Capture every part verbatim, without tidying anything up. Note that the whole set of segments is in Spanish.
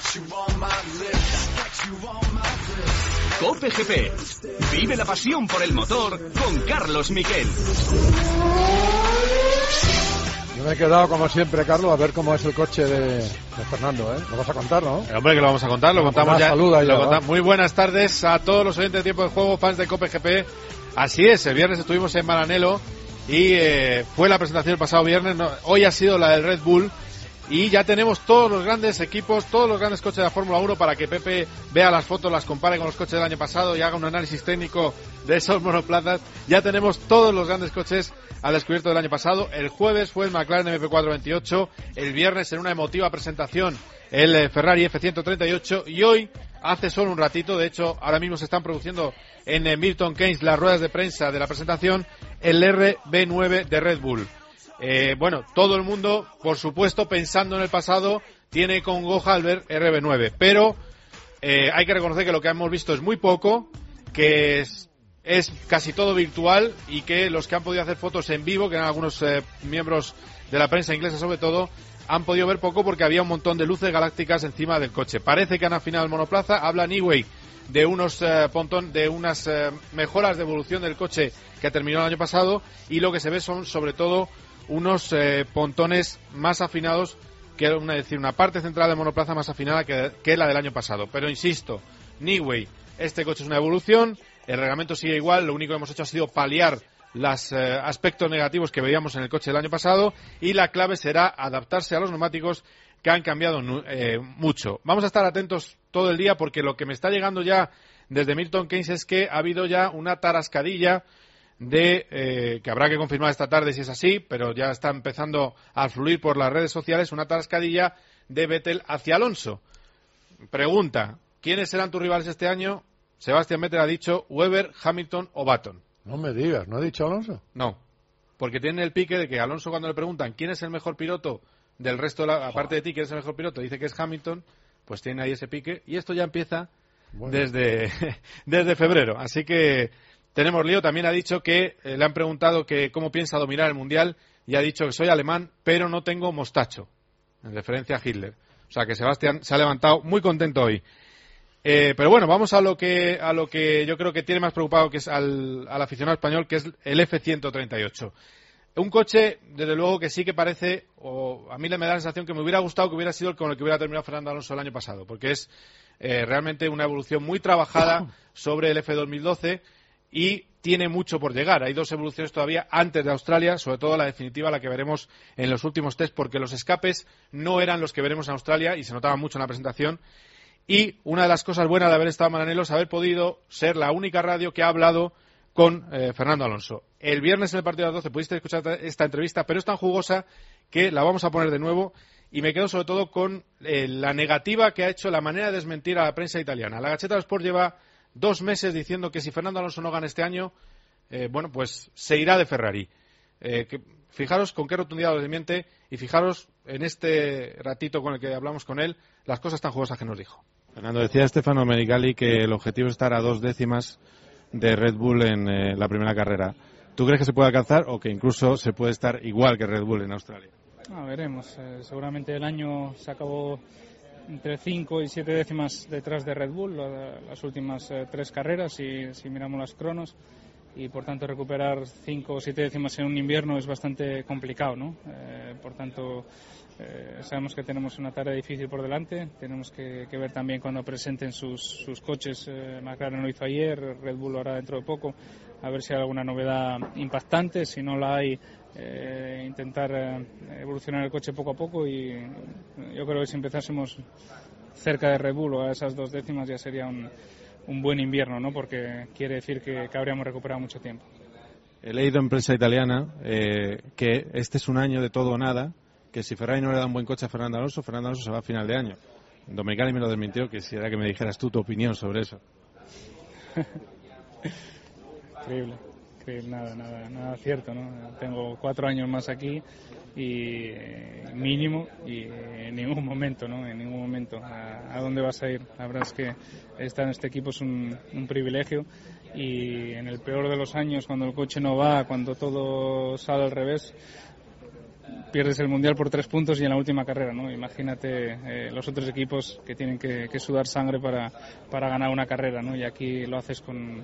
Cope G P. Vive la pasión por el motor con Carlos Miquel. Yo me he quedado, como siempre, Carlos, a ver cómo es el coche de, de Fernando, ¿eh? Lo vas a contar, ¿no? Eh, hombre, que lo vamos a contar, lo bueno, contamos ya. Saluda Lo ya contamos. Muy buenas tardes a todos los oyentes de Tiempo de Juego, fans de Cope G P. Así es, el viernes estuvimos en Maranello y eh, fue la presentación el pasado viernes. No, hoy ha sido la del Red Bull. Y ya tenemos todos los grandes equipos, todos los grandes coches de la Fórmula uno para que Pepe vea las fotos, las compare con los coches del año pasado y haga un análisis técnico de esos monoplazas. Ya tenemos todos los grandes coches al descubierto del año pasado. El jueves fue el McLaren M P cuatro veintiocho, el viernes en una emotiva presentación el Ferrari F ciento treinta y ocho y hoy, hace solo un ratito, de hecho ahora mismo se están produciendo en Milton Keynes las ruedas de prensa de la presentación, el R B nueve de Red Bull. Eh, bueno, todo el mundo, por supuesto, pensando en el pasado, tiene congoja al ver R B nueve, pero eh, hay que reconocer que lo que hemos visto es muy poco, que es, es casi todo virtual y que los que han podido hacer fotos en vivo, que eran algunos eh, miembros de la prensa inglesa sobre todo, han podido ver poco porque había un montón de luces galácticas encima del coche. Parece que han afinado el monoplaza, habla Newey de unos eh, pontón, de unas eh, mejoras de evolución del coche que terminó el año pasado y lo que se ve son sobre todo unos eh, pontones más afinados, que una, es decir, una parte central del monoplaza más afinada que, que la del año pasado. Pero insisto, Newey, este coche es una evolución, el reglamento sigue igual, lo único que hemos hecho ha sido paliar los eh, aspectos negativos que veíamos en el coche del año pasado y la clave será adaptarse a los neumáticos que han cambiado eh, mucho. Vamos a estar atentos todo el día porque lo que me está llegando ya desde Milton Keynes es que ha habido ya una tarascadilla de eh, que habrá que confirmar esta tarde si es así, pero ya está empezando a fluir por las redes sociales una tarascadilla de Vettel hacia Alonso. Pregunta, ¿quiénes serán tus rivales este año? Sebastián Vettel ha dicho Webber, Hamilton o Button. No me digas, ¿no ha dicho Alonso? No, porque tiene el pique de que Alonso, cuando le preguntan quién es el mejor piloto del resto, de la, aparte de ti, quién es el mejor piloto, dice que es Hamilton, pues tiene ahí ese pique y esto ya empieza bueno. desde, desde febrero, así que tenemos lío. También ha dicho que eh, le han preguntado que cómo piensa dominar el Mundial y ha dicho que soy alemán, pero no tengo mostacho, en referencia a Hitler. O sea que Sebastián se ha levantado muy contento hoy. Eh, pero bueno, vamos a lo que a lo que yo creo que tiene más preocupado que es al, al aficionado español, que es el F ciento treinta y ocho. Un coche, desde luego, que sí que parece, o a mí me da la sensación que me hubiera gustado que hubiera sido el con el que hubiera terminado Fernando Alonso el año pasado, porque es eh, realmente una evolución muy trabajada sobre el F dos mil doce y tiene mucho por llegar. Hay dos evoluciones todavía antes de Australia, sobre todo la definitiva, la que veremos en los últimos test, porque los escapes no eran los que veremos en Australia y se notaba mucho en la presentación. Y una de las cosas buenas de haber estado en Maranello es haber podido ser la única radio que ha hablado con eh, Fernando Alonso. El viernes en el partido de las doce pudiste escuchar esta entrevista, pero es tan jugosa que la vamos a poner de nuevo y me quedo sobre todo con eh, la negativa que ha hecho, la manera de desmentir a la prensa italiana. La Gazzetta dello Sport lleva dos meses diciendo que si Fernando Alonso no gana este año, eh, bueno, pues se irá de Ferrari. Eh, que, fijaros con qué rotundidad lo desmiente y fijaros en este ratito con el que hablamos con él, las cosas tan jugosas que nos dijo. Fernando, decía Stefano Menicali que el objetivo es estar a dos décimas de Red Bull en eh, la primera carrera. ¿Tú crees que se puede alcanzar o que incluso se puede estar igual que Red Bull en Australia? Ah, veremos. Eh, seguramente el año se acabó entre cinco y siete décimas detrás de Red Bull la, las últimas eh, tres carreras, si, si miramos las cronos, y por tanto recuperar cinco o siete décimas en un invierno es bastante complicado, ¿no? Eh, por tanto, eh, sabemos que tenemos una tarea difícil por delante. Tenemos que, que ver también cuando presenten sus, sus coches. eh, McLaren lo hizo ayer, Red Bull lo hará dentro de poco, a ver si hay alguna novedad impactante. Si no la hay, eh, intentar eh, evolucionar el coche poco a poco, y yo creo que si empezásemos cerca de Red Bull o a esas dos décimas ya sería un, un buen invierno, ¿no? Porque quiere decir que, que habríamos recuperado mucho tiempo. He leído en prensa italiana eh, que este es un año de todo o nada, que si Ferrari no le da un buen coche a Fernando Alonso, Fernando Alonso se va a final de año. Domenicali me lo desmintió, quisiera que me dijeras tú tu opinión sobre eso. Increíble, increíble, nada, nada, nada cierto, ¿no? Tengo cuatro años más aquí y eh, mínimo, y en ningún momento, ¿no? En ningún momento. ¿A, a dónde vas a ir? La verdad es que estar en este equipo es un, un privilegio, y en el peor de los años, cuando el coche no va, cuando todo sale al revés, pierdes el Mundial por tres puntos y en la última carrera, ¿no? Imagínate eh, los otros equipos que tienen que, que sudar sangre para, para ganar una carrera, ¿no? Y aquí lo haces con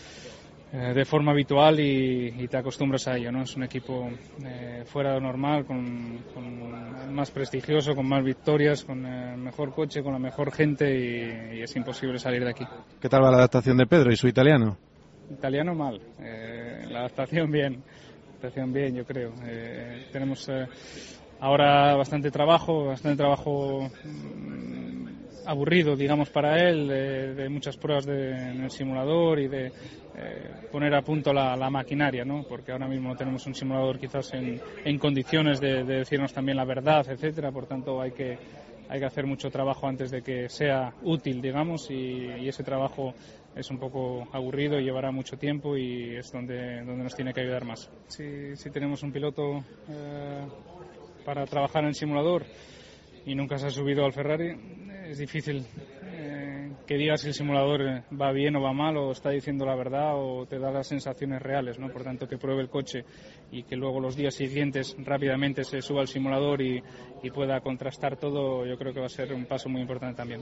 eh, de forma habitual y, y te acostumbras a ello, ¿no? Es un equipo eh, fuera de lo normal, con, con más prestigioso, con más victorias, con el mejor coche, con la mejor gente y, y es imposible salir de aquí. ¿Qué tal va la adaptación de Pedro y su italiano? Italiano mal, eh, la adaptación bien, adaptación bien yo creo. Eh, tenemos eh, ahora bastante trabajo, bastante trabajo mmm, aburrido, digamos, para él, de, de muchas pruebas de, en el simulador y de eh, poner a punto la, la maquinaria, ¿no? Porque ahora mismo no tenemos un simulador quizás en, en condiciones de, de decirnos también la verdad, etcétera. Por tanto, hay que hay que hacer mucho trabajo antes de que sea útil, digamos, y, y ese trabajo es un poco aburrido y llevará mucho tiempo y es donde, donde nos tiene que ayudar más. Si, si tenemos un piloto eh, para trabajar en el simulador y nunca se ha subido al Ferrari, es difícil eh, que digas si el simulador va bien o va mal o está diciendo la verdad o te da las sensaciones reales, ¿no? Por tanto, que pruebe el coche y que luego los días siguientes rápidamente se suba al simulador y, y pueda contrastar todo, yo creo que va a ser un paso muy importante también.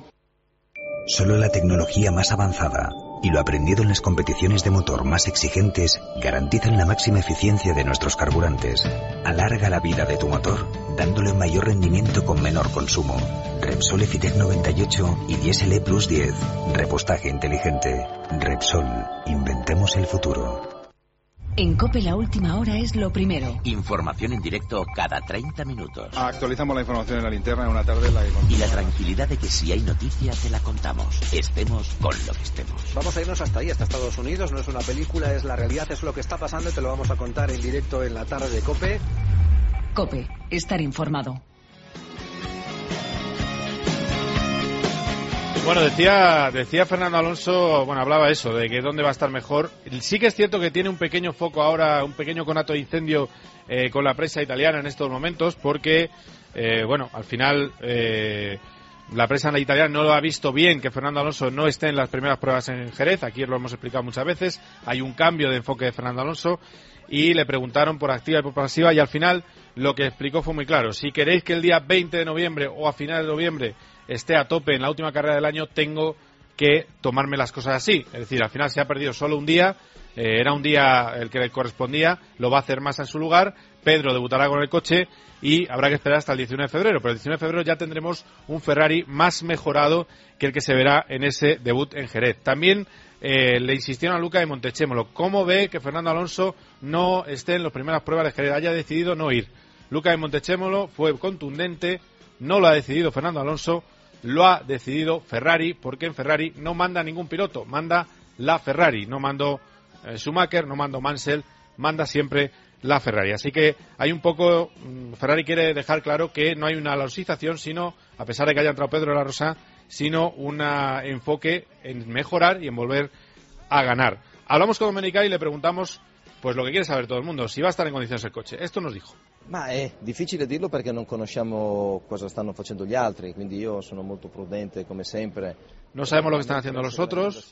Solo la tecnología más avanzada y lo aprendido en las competiciones de motor más exigentes garantizan la máxima eficiencia de nuestros carburantes. Alarga la vida de tu motor, dándole un mayor rendimiento con menor consumo. Repsol Efitec noventa y ocho y Diesel E Plus diez. Repostaje inteligente. Repsol. Inventemos el futuro. En COPE la última hora es lo primero. Información en directo cada treinta minutos. Actualizamos la información en la linterna en una tarde en la que... Y la tranquilidad de que si hay noticia te la contamos. Estemos con lo que estemos. Vamos a irnos hasta ahí, hasta Estados Unidos. No es una película, es la realidad, es lo que está pasando y te lo vamos a contar en directo en la tarde de COPE. COPE. Estar informado. Bueno, decía decía Fernando Alonso, bueno, hablaba eso, de que dónde va a estar mejor. Sí que es cierto que tiene un pequeño foco ahora, un pequeño conato de incendio eh, con la prensa italiana en estos momentos, porque, eh, bueno, al final eh, la prensa italiana no lo ha visto bien que Fernando Alonso no esté en las primeras pruebas en Jerez. Aquí lo hemos explicado muchas veces. Hay un cambio de enfoque de Fernando Alonso y le preguntaron por activa y por pasiva y al final lo que explicó fue muy claro. Si queréis que el día veinte de noviembre o a finales de noviembre esté a tope en la última carrera del año, tengo que tomarme las cosas así. Es decir, al final se ha perdido solo un día, eh, era un día el que le correspondía, lo va a hacer Massa en su lugar, Pedro debutará con el coche y habrá que esperar hasta el diecinueve de febrero, pero el diecinueve de febrero ya tendremos un Ferrari más mejorado que el que se verá en ese debut en Jerez. También eh, le insistieron a Luca de Montechémolo, ¿cómo ve que Fernando Alonso no esté en las primeras pruebas de Jerez, haya decidido no ir? Luca de Montechémolo fue contundente, no lo ha decidido Fernando Alonso, lo ha decidido Ferrari, porque en Ferrari no manda ningún piloto, manda la Ferrari, no mando eh, Schumacher, no mando Mansell, manda siempre la Ferrari. Así que hay un poco, Ferrari quiere dejar claro que no hay una alonsización, sino, a pesar de que haya entrado Pedro de la Rosa, sino un enfoque en mejorar y en volver a ganar. Hablamos con Domenicali y le preguntamos pues lo que quiere saber todo el mundo, si va a estar en condiciones el coche. Esto nos dijo. Ma è difficile dirlo perché non conosciamo cosa stanno facendo gli altri, quindi io sono molto prudente come sempre. No sabemos lo que están haciendo los otros,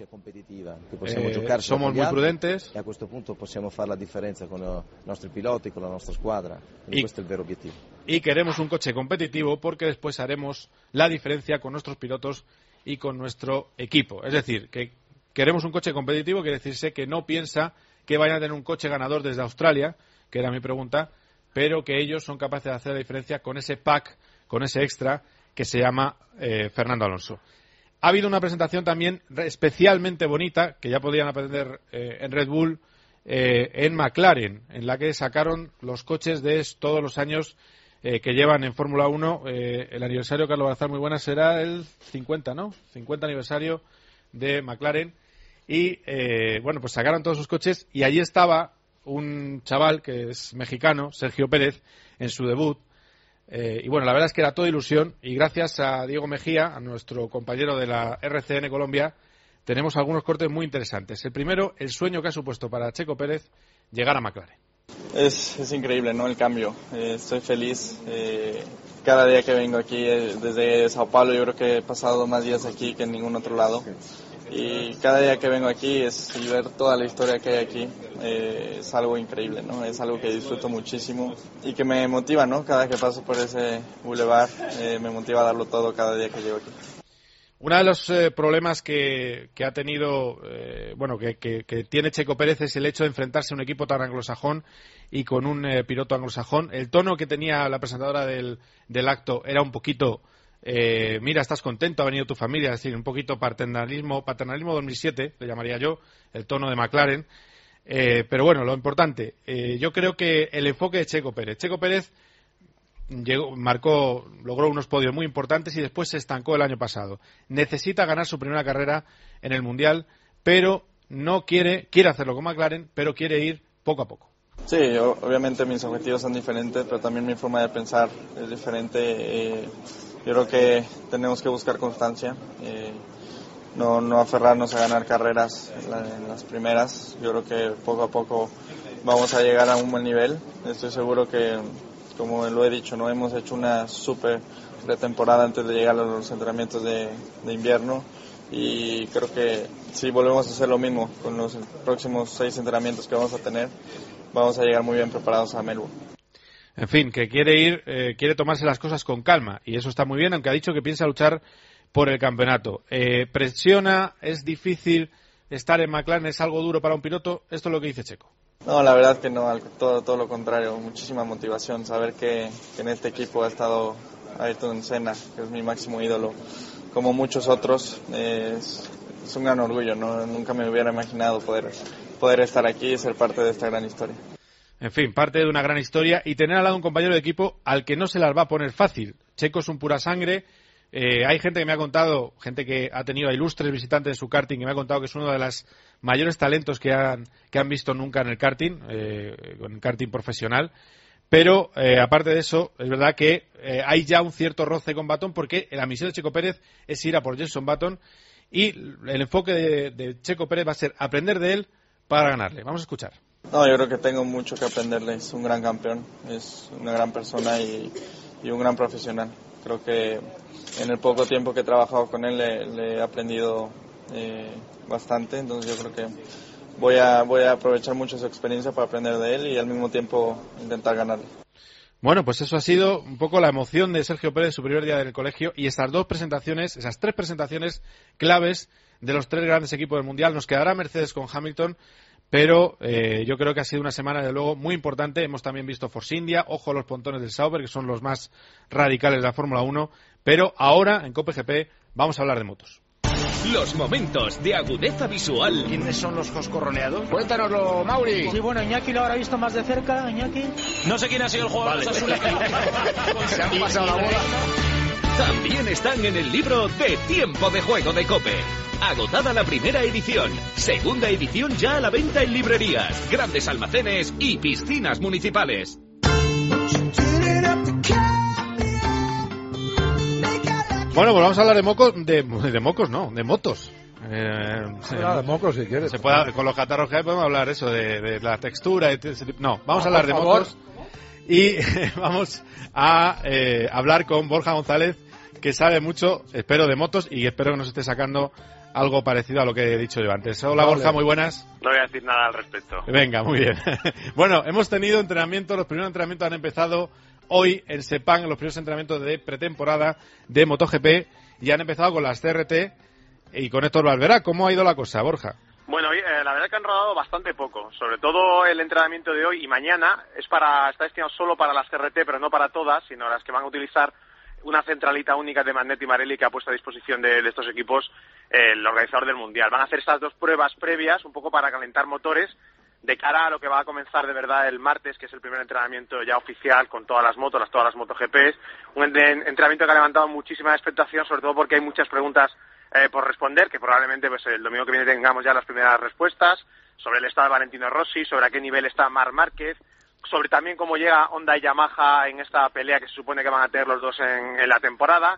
eh, somos muy prudentes e a questo punto possiamo fare la differenza con i nostri piloti, con la nostra squadra, quindi y, questo è il vero obiettivo. Y queremos un coche competitivo porque después haremos la diferencia con nuestros pilotos y con nuestro equipo. Es decir, que queremos un coche competitivo, quiere decirse que no piensa que vayan a tener un coche ganador desde Australia, que era mi pregunta, pero que ellos son capaces de hacer la diferencia con ese pack, con ese extra que se llama eh, Fernando Alonso. Ha habido una presentación también especialmente bonita, que ya podían aprender eh, en Red Bull, eh, en McLaren, en la que sacaron los coches de todos los años eh, que llevan en Fórmula uno. Eh, el aniversario, Carlos Balazar, muy buena, será el cincuenta, ¿no? cincuenta aniversario de McLaren. Y, eh, bueno, pues sacaron todos sus coches y allí estaba un chaval que es mexicano, Sergio Pérez, en su debut. Eh, y bueno, la verdad es que era toda ilusión y gracias a Diego Mejía, a nuestro compañero de la R C N Colombia, tenemos algunos cortes muy interesantes. El primero, el sueño que ha supuesto para Checo Pérez llegar a McLaren. Es, es increíble, ¿no? El cambio. Eh, estoy feliz. Eh, cada día que vengo aquí, eh, desde Sao Paulo, yo creo que he pasado más días aquí que en ningún otro lado. y cada día que vengo aquí es, y ver toda la historia que hay aquí eh, es algo increíble, ¿no? Es algo que disfruto muchísimo y que me motiva, ¿no? Cada que paso por ese boulevard eh, me motiva a darlo todo cada día que llego aquí. Uno de los eh, problemas que, que ha tenido, eh, bueno, que, que, que tiene Checo Pérez es el hecho de enfrentarse a un equipo tan anglosajón y con un eh, piloto anglosajón. El tono que tenía la presentadora del, del acto era un poquito, eh, mira, estás contento, ha venido tu familia, es decir, un poquito paternalismo, paternalismo dos mil siete, le llamaría yo, el tono de McLaren. Eh, pero bueno, lo importante, eh, yo creo que el enfoque de Checo Pérez. Checo Pérez Llegó, marcó, logró unos podios muy importantes y después se estancó el año pasado. Necesita ganar su primera carrera en el Mundial, pero no quiere, quiere hacerlo con McLaren, pero quiere ir poco a poco. Sí, yo, obviamente mis objetivos son diferentes, pero también mi forma de pensar es diferente. Eh, yo creo que tenemos que buscar constancia, eh, no, no aferrarnos a ganar carreras en, la, en las primeras. Yo creo que poco a poco vamos a llegar a un buen nivel. Estoy seguro que, como lo he dicho, no hemos hecho una súper pretemporada antes de llegar a los entrenamientos de, de invierno y creo que si volvemos a hacer lo mismo con los próximos seis entrenamientos que vamos a tener, vamos a llegar muy bien preparados a Melbourne. En fin, que quiere ir, eh, quiere tomarse las cosas con calma y eso está muy bien, aunque ha dicho que piensa luchar por el campeonato. Eh, presiona, es difícil estar en McLaren, es algo duro para un piloto, esto es lo que dice Checo. No, la verdad que no, todo, todo lo contrario, muchísima motivación, saber que, que en este equipo ha estado Ayrton Senna, que es mi máximo ídolo, como muchos otros, eh, es, es un gran orgullo, ¿no? Nunca me hubiera imaginado poder, poder estar aquí y ser parte de esta gran historia. En fin, parte de una gran historia y tener al lado un compañero de equipo al que no se las va a poner fácil. Checo es un pura sangre. Eh, hay gente que me ha contado, gente que ha tenido a ilustres visitantes de su karting, que me ha contado que es uno de los mayores talentos que han, que han visto nunca en el karting, eh, en el karting profesional. Pero, eh, aparte de eso, es verdad que eh, hay ya un cierto roce con Button porque la misión de Checo Pérez es ir a por Jenson Button y el enfoque de, de Checo Pérez va a ser aprender de él para ganarle. Vamos a escuchar. No, yo creo que tengo mucho que aprenderle. Es un gran campeón, es una gran persona y, y un gran profesional. Creo que en el poco tiempo que he trabajado con él le, le he aprendido eh, bastante, entonces yo creo que voy a, voy a aprovechar mucho su experiencia para aprender de él y al mismo tiempo intentar ganarle. Bueno, pues eso ha sido un poco la emoción de Sergio Pérez, su primer día del colegio, y estas dos presentaciones, esas tres presentaciones claves de los tres grandes equipos del Mundial. Nos quedará Mercedes con Hamilton, pero eh, yo creo que ha sido una semana, de luego, muy importante. Hemos también visto Force India, ojo a los pontones del Sauber, que son los más radicales de la Fórmula uno, pero ahora, en COPE-G P, vamos a hablar de motos. Los momentos de agudeza visual. ¿Quiénes son los coscorroneados? Cuéntanoslo, Mauri. Sí, bueno, Iñaki lo habrá visto más de cerca, Iñaki. No sé quién ha sido el jugador vale. de Se han pasado la bola. También están en el libro de Tiempo de Juego de COPE. Agotada la primera edición. Segunda edición ya a la venta en librerías, grandes almacenes y piscinas municipales. Bueno, pues vamos a hablar de mocos, de, de mocos, no, de motos. Eh, ah, de mocos si quieres. Se puede, con los catarros que hay podemos hablar eso de, de la textura. De, no, vamos no, a hablar de favor. motos y vamos a eh, hablar con Borja González, que sabe mucho, espero, de motos y espero que nos esté sacando algo parecido a lo que he dicho yo antes. Hola, vale. Borja, muy buenas. No voy a decir nada al respecto. Venga, muy bien. Bueno, hemos tenido entrenamientos, los primeros entrenamientos han empezado hoy en Sepang, los primeros entrenamientos de pretemporada de MotoGP, y han empezado con las C R T y con Héctor Valvera. ¿Cómo ha ido la cosa, Borja? Bueno, eh, la verdad que han rodado bastante poco, sobre todo el entrenamiento de hoy y mañana es para está destinado solo para las C R T, pero no para todas, sino las que van a utilizar una centralita única de Magneti Marelli que ha puesto a disposición de, de estos equipos eh, el organizador del Mundial. Van a hacer estas dos pruebas previas, un poco para calentar motores, de cara a lo que va a comenzar de verdad el martes, que es el primer entrenamiento ya oficial con todas las motos, las, todas las MotoGP. Un entrenamiento que ha levantado muchísima expectación, sobre todo porque hay muchas preguntas eh, por responder, que probablemente pues el domingo que viene tengamos ya las primeras respuestas, sobre el estado de Valentino Rossi, sobre a qué nivel está Marc Márquez, sobre también cómo llega Honda y Yamaha en esta pelea que se supone que van a tener los dos en, en la temporada.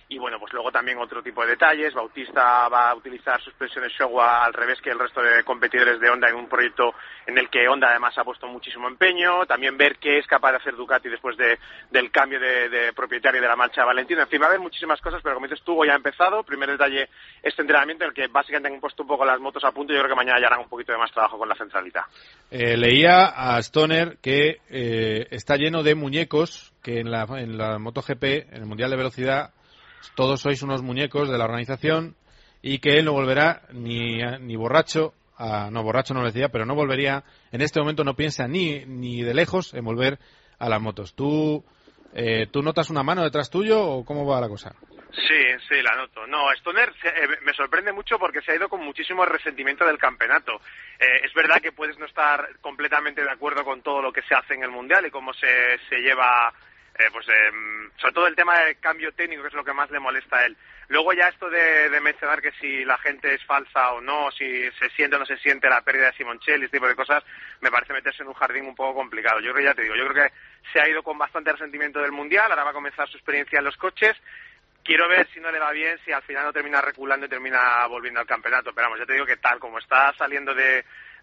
Y bueno, pues luego también otro tipo de detalles. Bautista va a utilizar suspensiones Showa al revés que el resto de competidores de Honda en un proyecto en el que Honda además ha puesto muchísimo empeño. También ver qué es capaz de hacer Ducati después de, del cambio de, de propietario de la marcha Valentino. En fin, va a haber muchísimas cosas, pero como dices tú, hoy ha empezado. Primer detalle, este entrenamiento en el que básicamente han puesto un poco las motos a punto. Yo creo que mañana ya harán un poquito de más trabajo con la centralita. Eh, leía a Stoner que eh, está lleno de muñecos que en la, en la MotoGP, en el Mundial de Velocidad, todos sois unos muñecos de la organización y que él no volverá ni, ni borracho, a, no borracho no lo decía, pero no volvería, en este momento no piensa ni, ni de lejos en volver a las motos. ¿Tú, eh, ¿tú notas una mano detrás tuyo o cómo va la cosa? Sí, sí, la noto. No, Stoner se, eh, me sorprende mucho porque se ha ido con muchísimo resentimiento del campeonato. Eh, es verdad que puedes no estar completamente de acuerdo con todo lo que se hace en el Mundial y cómo se, se lleva... Eh, pues eh, sobre todo el tema del cambio técnico, que es lo que más le molesta a él. Luego ya esto de, de mencionar que si la gente es falsa o no, si se siente o no se siente la pérdida de Simoncelli, este tipo de cosas, me parece meterse en un jardín un poco complicado. Yo creo, ya te digo, yo creo que se ha ido con bastante resentimiento del Mundial, ahora va a comenzar su experiencia en los coches. Quiero ver si no le va bien, si al final no termina reculando y termina volviendo al campeonato. Pero vamos, ya te digo que tal como está saliendo de...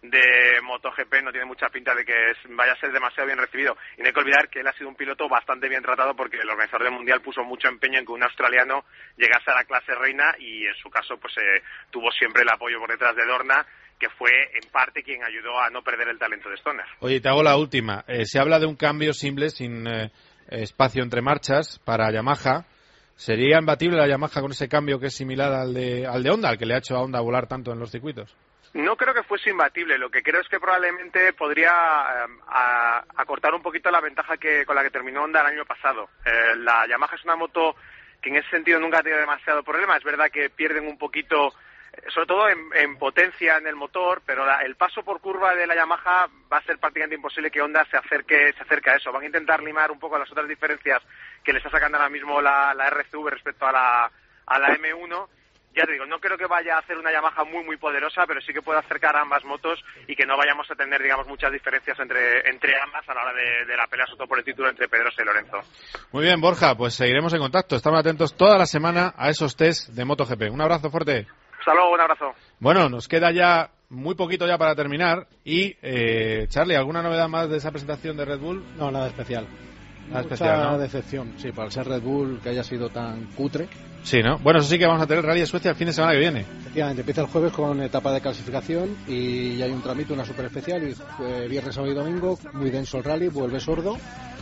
de MotoGP no tiene mucha pinta de que es, vaya a ser demasiado bien recibido. Y no hay que olvidar que él ha sido un piloto bastante bien tratado porque el organizador del Mundial puso mucho empeño en que un australiano llegase a la clase reina y en su caso pues eh, tuvo siempre el apoyo por detrás de Dorna, que fue en parte quien ayudó a no perder el talento de Stoner. Oye, te hago la última. Eh, se habla de un cambio simple, sin eh, espacio entre marchas, para Yamaha. ¿Sería imbatible la Yamaha con ese cambio que es similar al de, al de Honda, al que le ha hecho a Honda volar tanto en los circuitos? No creo que fuese imbatible. Lo que creo es que probablemente podría eh, a, acortar un poquito la ventaja que con la que terminó Honda el año pasado. Eh, la Yamaha es una moto que en ese sentido nunca ha tenido demasiado problema. Es verdad que pierden un poquito, eh, sobre todo en, en potencia en el motor, pero la, el paso por curva de la Yamaha va a ser prácticamente imposible que Honda se acerque, se acerque a eso. Van a intentar limar un poco las otras diferencias que le está sacando ahora mismo la, la R C V respecto a la, a la M uno. Ya te digo, no creo que vaya a hacer una Yamaha muy, muy poderosa, pero sí que puede acercar a ambas motos y que no vayamos a tener, digamos, muchas diferencias entre entre ambas a la hora de, de la pelea, sobre todo por el título entre Pedrosa y Lorenzo. Muy bien, Borja, pues seguiremos en contacto. Estamos atentos toda la semana a esos test de MotoGP. Un abrazo fuerte. Hasta luego, un abrazo. Bueno, nos queda ya muy poquito ya para terminar. Y, eh, Charlie, ¿alguna novedad más de esa presentación de Red Bull? No, nada especial. Nada Mucha especial, ¿no? decepción, sí, para ser Red Bull que haya sido tan cutre. Sí, ¿no? Bueno, eso sí que vamos a tener Rally de Suecia el fin de semana que viene. Efectivamente, empieza el jueves con etapa de clasificación y hay un trámite, una super especial, y eh, viernes, sábado y domingo, muy denso el rally, vuelve sordo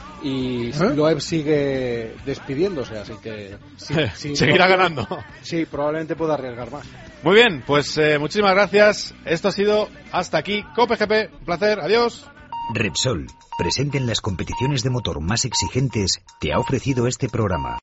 y ¿Eh? Loeb sigue despidiéndose, así que... Sí, sí, seguirá no, ganando. Sí, probablemente pueda arriesgar más. Muy bien, pues eh, muchísimas gracias. Esto ha sido hasta aquí Cope G P. Un placer, adiós. Repsol, presente en las competiciones de motor más exigentes, te ha ofrecido este programa.